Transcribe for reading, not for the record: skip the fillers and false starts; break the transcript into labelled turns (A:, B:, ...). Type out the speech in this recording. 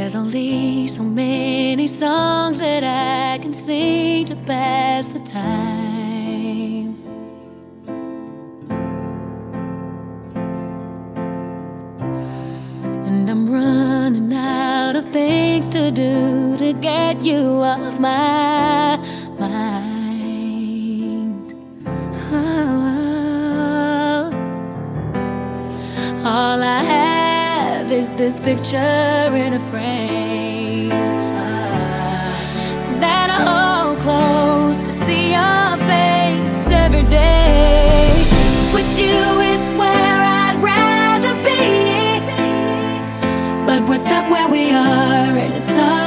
A: There's only so many songs that I can sing to pass the time. And I'm running out of things to do to get you off my mind. Oh, all I have is this picture in a frame that I hold close to see your face every day. With you is where I'd rather be, but we're stuck where we are, and it's all